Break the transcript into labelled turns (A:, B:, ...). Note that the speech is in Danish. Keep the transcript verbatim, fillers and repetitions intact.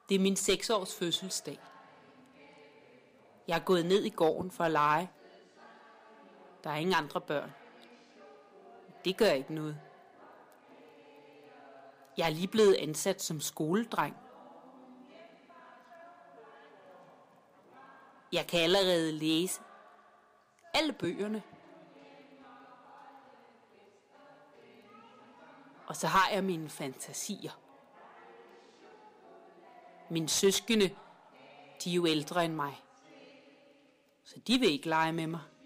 A: Det er min seks års fødselsdag. Jeg er gået ned i gården for at lege. Der er ingen andre børn. Det gør ikke noget. Jeg er lige blevet ansat som skoledreng. Jeg kan allerede læse alle bøgerne. Og så har jeg mine fantasier. Mine søskende, de er jo ældre end mig. Så de vil ikke lege med mig.